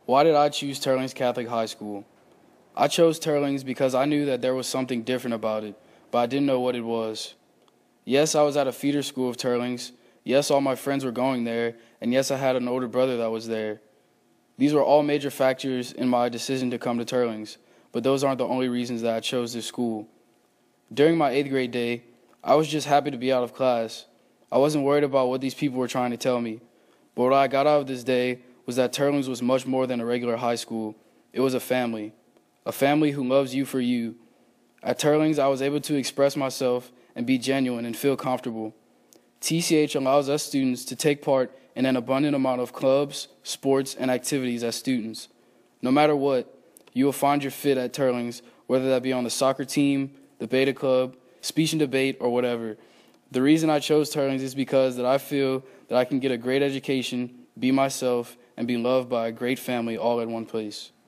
Why did I choose Turlings Catholic High School? I chose Turlings because I knew that there was something different about it, but I didn't know what it was. Yes, I was at a feeder school of Turlings. Yes, all my friends were going there, and yes, I had an older brother that was there. These were all major factors in my decision to come to Turlings, but those aren't the only reasons that I chose this school. During my 8th grade day, I was just happy to be out of class. I wasn't worried about what these people were trying to tell me, but what I got out of this day was that Turlings was much more than a regular high school. It was a family who loves you for you. At Turlings, I was able to express myself and be genuine and feel comfortable. TCH allows us students to take part in an abundant amount of clubs, sports, and activities as students. No matter what, you will find your fit at Turlings, whether that be on the soccer team, the Beta Club, speech and debate, or whatever. The reason I chose Turlings is because that I feel that I can get a great education, be myself, and be loved by a great family all in one place.